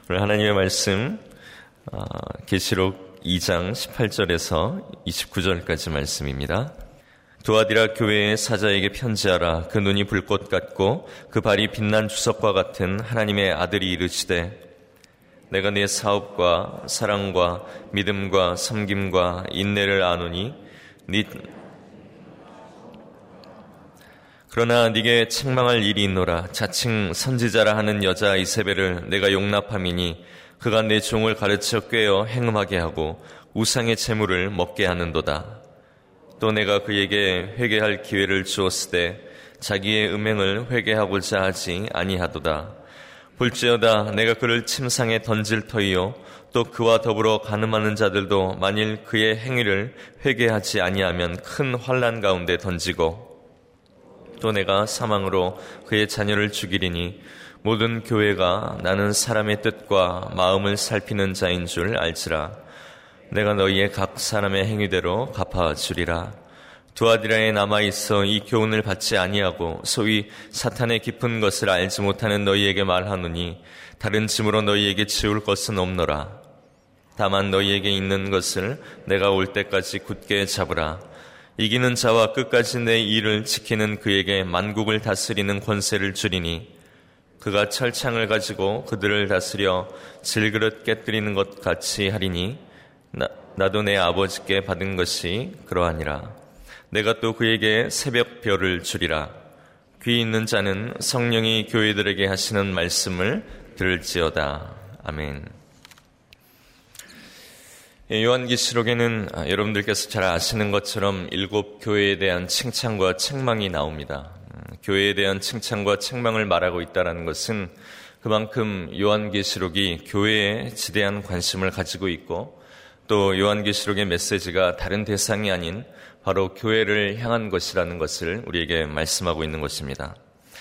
오늘 하나님의 말씀 계시록 2장 18절에서 29절까지 말씀입니다. 두아디라 교회의 사자에게 편지하라. 그 눈이 불꽃 같고 그 발이 빛난 주석과 같은 하나님의 아들이 이르시되 내가 네 사업과 사랑과 믿음과 섬김과 인내를 아노니 그러나 네게 책망할 일이 있노라. 자칭 선지자라 하는 여자 이세벨을 내가 용납함이니 그가 내 종을 가르쳐 꿰어 행음하게 하고 우상의 재물을 먹게 하는도다. 또 내가 그에게 회개할 기회를 주었으되 자기의 음행을 회개하고자 하지 아니하도다. 볼지어다 내가 그를 침상에 던질 터이요 또 그와 더불어 간음하는 자들도 만일 그의 행위를 회개하지 아니하면 큰 환난 가운데 던지고 또 내가 사망으로 그의 자녀를 죽이리니 모든 교회가 나는 사람의 뜻과 마음을 살피는 자인 줄 알지라. 내가 너희의 각 사람의 행위대로 갚아주리라. 두아디라에 남아있어 이 교훈을 받지 아니하고 소위 사탄의 깊은 것을 알지 못하는 너희에게 말하노니 다른 짐으로 너희에게 지울 것은 없노라. 다만 너희에게 있는 것을 내가 올 때까지 굳게 잡으라. 이기는 자와 끝까지 내 일을 지키는 그에게 만국을 다스리는 권세를 주리니 그가 철창을 가지고 그들을 다스려 질그릇 깨뜨리는 것 같이 하리니 나도 내 아버지께 받은 것이 그러하니라. 내가 또 그에게 새벽 별을 주리라. 귀 있는 자는 성령이 교회들에게 하시는 말씀을 들을지어다. 아멘. 요한계시록에는 여러분들께서 잘 아시는 것처럼 7 교회에 대한 칭찬과 책망이 나옵니다. 교회에 대한 칭찬과 책망을 말하고 있다는 것은 그만큼 요한계시록이 교회에 지대한 관심을 가지고 있고 또 요한계시록의 메시지가 다른 대상이 아닌 바로 교회를 향한 것이라는 것을 우리에게 말씀하고 있는 것입니다.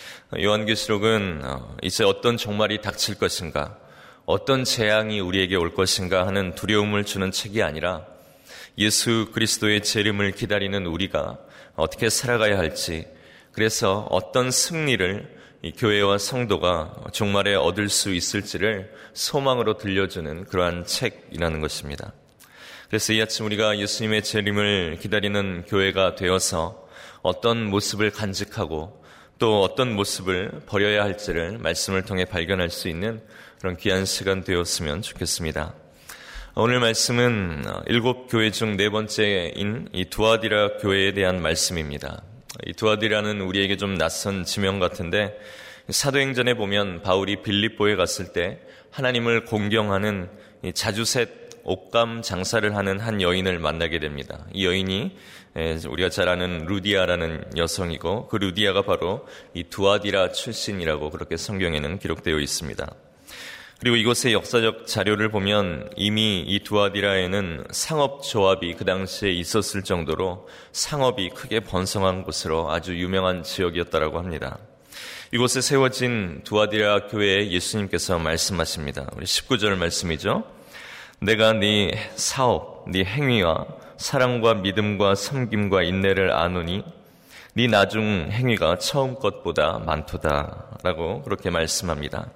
요한계시록은 이제 어떤 종말이 닥칠 것인가, 어떤 재앙이 우리에게 올 것인가 하는 두려움을 주는 책이 아니라 예수 그리스도의 재림을 기다리는 우리가 어떻게 살아가야 할지, 그래서 어떤 승리를 이 교회와 성도가 종말에 얻을 수 있을지를 소망으로 들려주는 그러한 책이라는 것입니다. 그래서 이 아침 우리가 예수님의 재림을 기다리는 교회가 되어서 어떤 모습을 간직하고 또 어떤 모습을 버려야 할지를 말씀을 통해 발견할 수 있는 그런 귀한 시간 되었으면 좋겠습니다. 오늘 말씀은 7 교회 중 4번째인 이 두아디라 교회에 대한 말씀입니다. 이 두아디라는 우리에게 좀 낯선 지명 같은데 사도행전에 보면 바울이 빌립보에 갔을 때 하나님을 공경하는 이 자주셋 옥감 장사를 하는 한 여인을 만나게 됩니다. 이 여인이 우리가 잘 아는 루디아라는 여성이고 그 루디아가 바로 이 두아디라 출신이라고 그렇게 성경에는 기록되어 있습니다. 그리고 이곳의 역사적 자료를 보면 이미 이 두아디라에는 상업조합이 그 당시에 있었을 정도로 상업이 크게 번성한 곳으로 아주 유명한 지역이었다고 합니다. 이곳에 세워진 두아디라 교회에 예수님께서 말씀하십니다. 우리 19절 말씀이죠. 내가 네 사업, 네 행위와 사랑과 믿음과 섬김과 인내를 아노니 네 나중 행위가 처음 것보다 많도다 라고 그렇게 말씀합니다.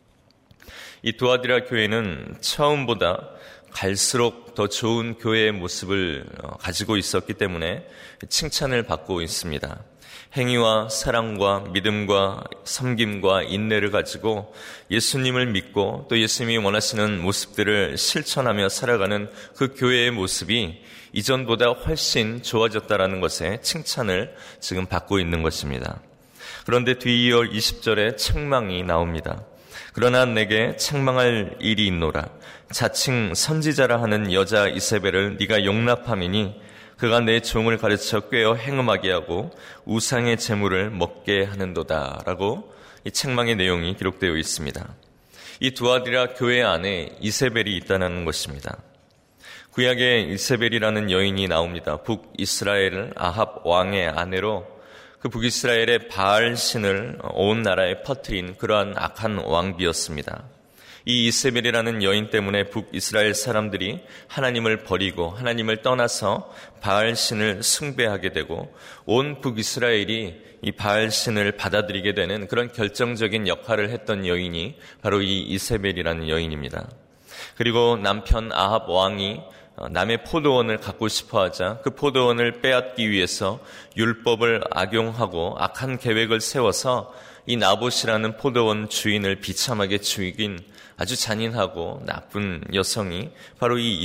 이 두아디라 교회는 처음보다 갈수록 더 좋은 교회의 모습을 가지고 있었기 때문에 칭찬을 받고 있습니다. 행위와 사랑과 믿음과 섬김과 인내를 가지고 예수님을 믿고 또 예수님이 원하시는 모습들을 실천하며 살아가는 그 교회의 모습이 이전보다 훨씬 좋아졌다는 것에 칭찬을 지금 받고 있는 것입니다. 그런데 뒤이어 20절에 책망이 나옵니다. 그러나 내게 책망할 일이 있노라. 자칭 선지자라 하는 여자 이세벨을 네가 용납함이니 그가 내 종을 가르쳐 꿰어 행음하게 하고 우상의 재물을 먹게 하는도다 라고 이 책망의 내용이 기록되어 있습니다. 이 두아디라 교회 안에 이세벨이 있다는 것입니다. 구약에 이세벨이라는 여인이 나옵니다. 북이스라엘 아합 왕의 아내로 그 북이스라엘의 바알 신을 온 나라에 퍼뜨린 그러한 악한 왕비였습니다. 이 이세벨이라는 여인 때문에 북이스라엘 사람들이 하나님을 버리고 하나님을 떠나서 바알신을 숭배하게 되고 온 북이스라엘이 이 바알신을 받아들이게 되는 그런 결정적인 역할을 했던 여인이 바로 이 이세벨이라는 여인입니다. 그리고 남편 아합 왕이 남의 포도원을 갖고 싶어하자 그 포도원을 빼앗기 위해서 율법을 악용하고 악한 계획을 세워서 이 나봇이라는 포도원 주인을 비참하게 죽인 아주 잔인하고 나쁜 여성이 바로 이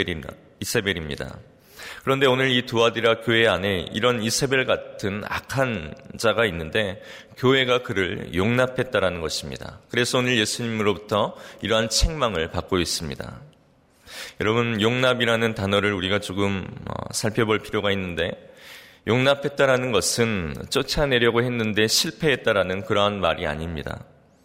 이세벨입니다. 그런데 오늘 이 두아디라 교회 안에 이런 이세벨 같은 악한 자가 있는데 교회가 그를 용납했다라는 것입니다. 그래서 오늘 예수님으로부터 이러한 책망을 받고 있습니다. 여러분, 용납이라는 단어를 우리가 조금 살펴볼 필요가 있는데, 용납했다라는 것은 쫓아내려고 했는데 실패했다라는 그러한 말이 아닙니다.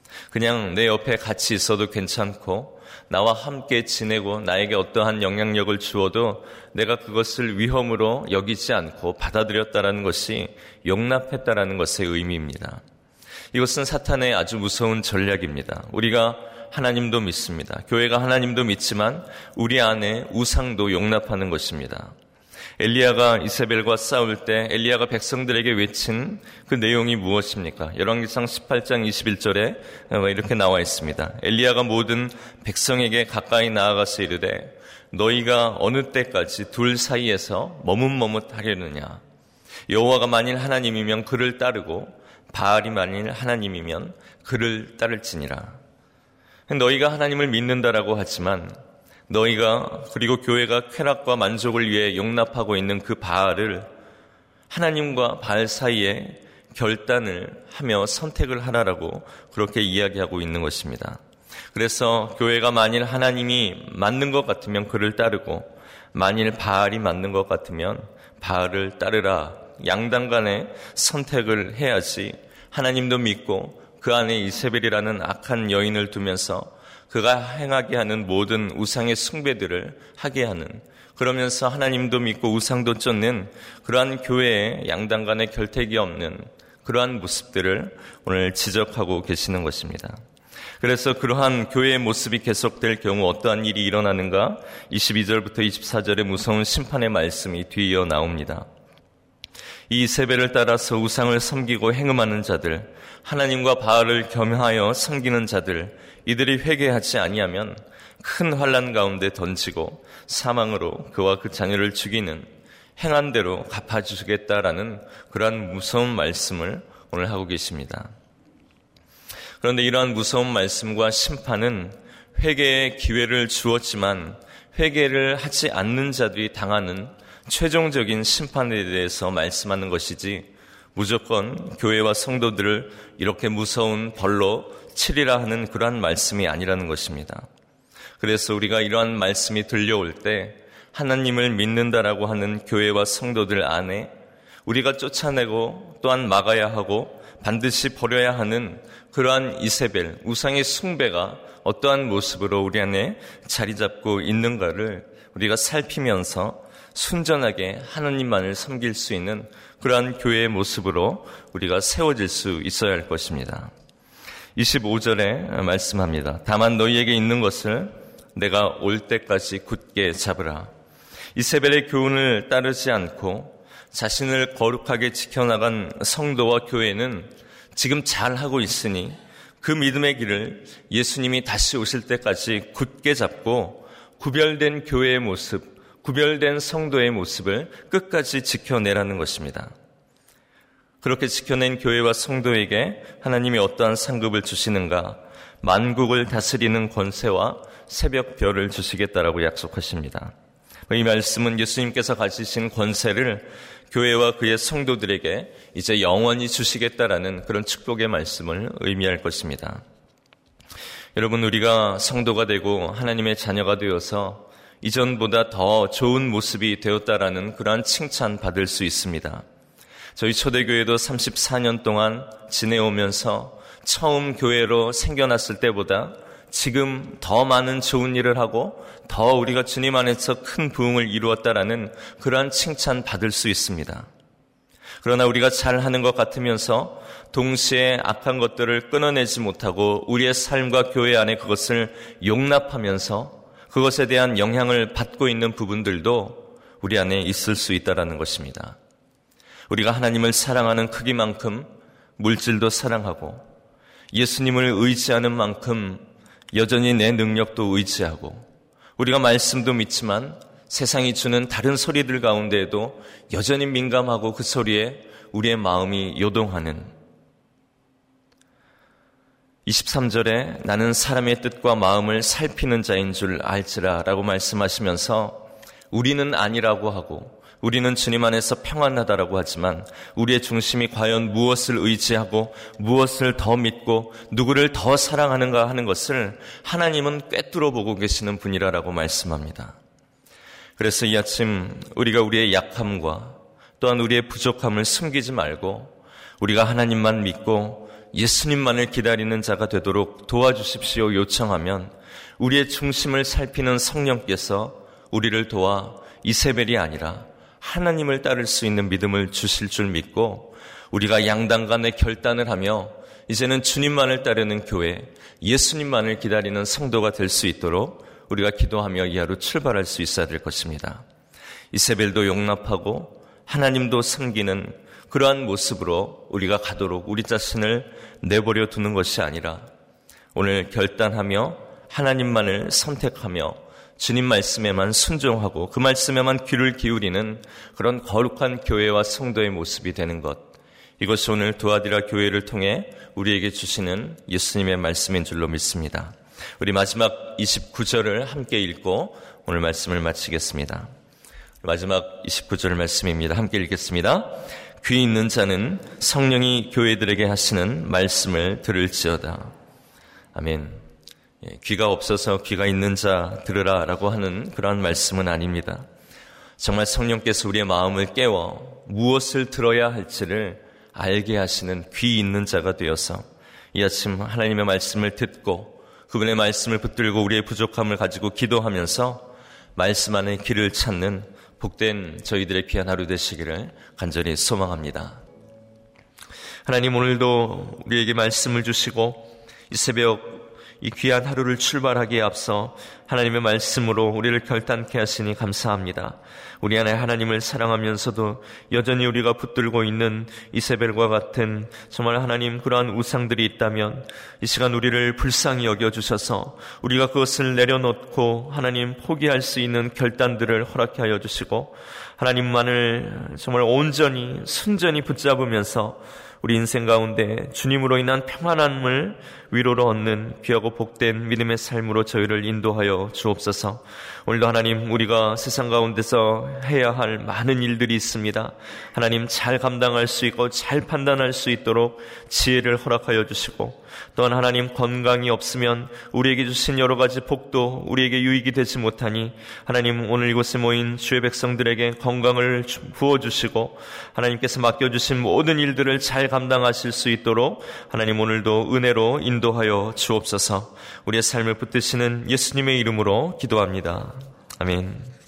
그냥 내 옆에 같이 있어도 괜찮고 나와 함께 지내고 나에게 어떠한 영향력을 주어도 내가 그것을 위험으로 여기지 않고 받아들였다라는 것이 용납했다라는 것의 의미입니다. 이것은 사탄의 아주 무서운 전략입니다. 우리가 하나님도 믿습니다. 교회가 하나님도 믿지만 우리 안에 우상도 용납하는 것입니다. 엘리야가 이세벨과 싸울 때 엘리야가 백성들에게 외친 그 내용이 무엇입니까? 열왕기상 18장 21절에 이렇게 나와 있습니다. 엘리야가 모든 백성에게 가까이 나아가서 이르되 너희가 어느 때까지 둘 사이에서 머뭇머뭇하려느냐? 여호와가 만일 하나님이면 그를 따르고 바알이 만일 하나님이면 그를 따를지니라. 너희가 하나님을 믿는다라고 하지만 너희가 그리고 교회가 쾌락과 만족을 위해 용납하고 있는 그 바알을 하나님과 바알 사이에 결단을 하며 선택을 하라라고 그렇게 이야기하고 있는 것입니다. 그래서 교회가 만일 하나님이 맞는 것 같으면 그를 따르고 만일 바알이 맞는 것 같으면 바알을 따르라. 양당 간에 선택을 해야지 하나님도 믿고 그 안에 이세벨이라는 악한 여인을 두면서 그가 행하게 하는 모든 우상의 숭배들을 하게 하는, 그러면서 하나님도 믿고 우상도 쫓는 그러한 교회의 양당 간의 결택이 없는 그러한 모습들을 오늘 지적하고 계시는 것입니다. 그래서 그러한 교회의 모습이 계속될 경우 어떠한 일이 일어나는가? 22절부터 24절의 무서운 심판의 말씀이 뒤이어 나옵니다. 이 이세벨을 따라서 우상을 섬기고 행음하는 자들, 하나님과 바알을 겸하여 섬기는 자들, 이들이 회개하지 아니하면 큰 환난 가운데 던지고 사망으로 그와 그 자녀를 죽이는 행한 대로 갚아주시겠다라는 그러한 무서운 말씀을 오늘 하고 계십니다. 그런데 이러한 무서운 말씀과 심판은 회개의 기회를 주었지만 회개를 하지 않는 자들이 당하는 최종적인 심판에 대해서 말씀하는 것이지 무조건 교회와 성도들을 이렇게 무서운 벌로 치리라 하는 그러한 말씀이 아니라는 것입니다. 그래서 우리가 이러한 말씀이 들려올 때 하나님을 믿는다라고 하는 교회와 성도들 안에 우리가 쫓아내고 또한 막아야 하고 반드시 버려야 하는 그러한 이세벨, 우상의 숭배가 어떠한 모습으로 우리 안에 자리 잡고 있는가를 우리가 살피면서 순전하게 하나님만을 섬길 수 있는 그러한 교회의 모습으로 우리가 세워질 수 있어야 할 것입니다. 25절에 말씀합니다. 다만 너희에게 있는 것을 내가 올 때까지 굳게 잡으라. 이세벨의 교훈을 따르지 않고 자신을 거룩하게 지켜나간 성도와 교회는 지금 잘하고 있으니 그 믿음의 길을 예수님이 다시 오실 때까지 굳게 잡고 구별된 교회의 모습, 구별된 성도의 모습을 끝까지 지켜내라는 것입니다. 그렇게 지켜낸 교회와 성도에게 하나님이 어떠한 상급을 주시는가? 만국을 다스리는 권세와 새벽별을 주시겠다라고 약속하십니다. 이 말씀은 예수님께서 가지신 권세를 교회와 그의 성도들에게 이제 영원히 주시겠다라는 그런 축복의 말씀을 의미할 것입니다. 여러분, 우리가 성도가 되고 하나님의 자녀가 되어서 이전보다 더 좋은 모습이 되었다라는 그러한 칭찬 받을 수 있습니다. 저희 초대교회도 34년 동안 지내오면서 처음 교회로 생겨났을 때보다 지금 더 많은 좋은 일을 하고 더 우리가 주님 안에서 큰 부흥을 이루었다라는 그러한 칭찬 받을 수 있습니다. 그러나 우리가 잘하는 것 같으면서 동시에 악한 것들을 끊어내지 못하고 우리의 삶과 교회 안에 그것을 용납하면서 그것에 대한 영향을 받고 있는 부분들도 우리 안에 있을 수 있다는 것입니다. 우리가 하나님을 사랑하는 크기만큼 물질도 사랑하고 예수님을 의지하는 만큼 여전히 내 능력도 의지하고 우리가 말씀도 믿지만 세상이 주는 다른 소리들 가운데에도 여전히 민감하고 그 소리에 우리의 마음이 요동하는 23절에 나는 사람의 뜻과 마음을 살피는 자인 줄 알지라 라고 말씀하시면서 우리는 아니라고 하고 우리는 주님 안에서 평안하다라고 하지만 우리의 중심이 과연 무엇을 의지하고 무엇을 더 믿고 누구를 더 사랑하는가 하는 것을 하나님은 꿰뚫어 보고 계시는 분이라고 말씀합니다. 그래서 이 아침 우리가 우리의 약함과 또한 우리의 부족함을 숨기지 말고 우리가 하나님만 믿고 예수님만을 기다리는 자가 되도록 도와주십시오 요청하면 우리의 중심을 살피는 성령께서 우리를 도와 이세벨이 아니라 하나님을 따를 수 있는 믿음을 주실 줄 믿고 우리가 양당간의 결단을 하며 이제는 주님만을 따르는 교회, 예수님만을 기다리는 성도가 될 수 있도록 우리가 기도하며 이 하루 출발할 수 있어야 될 것입니다. 이세벨도 용납하고 하나님도 섬기는 그러한 모습으로 우리가 가도록 우리 자신을 내버려 두는 것이 아니라 오늘 결단하며 하나님만을 선택하며 주님 말씀에만 순종하고 그 말씀에만 귀를 기울이는 그런 거룩한 교회와 성도의 모습이 되는 것, 이것이 오늘 두아디라 교회를 통해 우리에게 주시는 예수님의 말씀인 줄로 믿습니다. 우리 마지막 29절을 함께 읽고 오늘 말씀을 마치겠습니다. 마지막 29절 말씀입니다. 함께 읽겠습니다. 귀 있는 자는 성령이 교회들에게 하시는 말씀을 들을지어다. 아멘. 귀가 없어서 귀가 있는 자 들으라 라고 하는 그러한 말씀은 아닙니다. 정말 성령께서 우리의 마음을 깨워 무엇을 들어야 할지를 알게 하시는 귀 있는 자가 되어서 이 아침 하나님의 말씀을 듣고 그분의 말씀을 붙들고 우리의 부족함을 가지고 기도하면서 말씀 안에 길을 찾는 복된 저희들의 귀한 하루 되시기를 간절히 소망합니다. 하나님, 오늘도 우리에게 말씀을 주시고 이 새벽 이 귀한 하루를 출발하기에 앞서 하나님의 말씀으로 우리를 결단케 하시니 감사합니다. 우리 안에 하나님을 사랑하면서도 여전히 우리가 붙들고 있는 이세벨과 같은 정말 하나님 그러한 우상들이 있다면 이 시간 우리를 불쌍히 여겨주셔서 우리가 그것을 내려놓고 하나님 포기할 수 있는 결단들을 허락해 하여 주시고 하나님만을 정말 온전히 순전히 붙잡으면서 우리 인생 가운데 주님으로 인한 평안함을 위로로 얻는 귀하고 복된 믿음의 삶으로 저희를 인도하여 주옵소서. 오늘도 하나님, 우리가 세상 가운데서 해야 할 많은 일들이 있습니다. 하나님, 잘 감당할 수 있고 잘 판단할 수 있도록 지혜를 허락하여 주시고, 또한 하나님, 건강이 없으면 우리에게 주신 여러 가지 복도 우리에게 유익이 되지 못하니 하나님, 오늘 이곳에 모인 주의 백성들에게 건강을 부어주시고 하나님께서 맡겨주신 모든 일들을 잘 감당하실 수 있도록 하나님, 오늘도 은혜로 인도하여 주옵소서. 우리의 삶을 붙드시는 예수님의 이름으로 기도합니다. 아멘.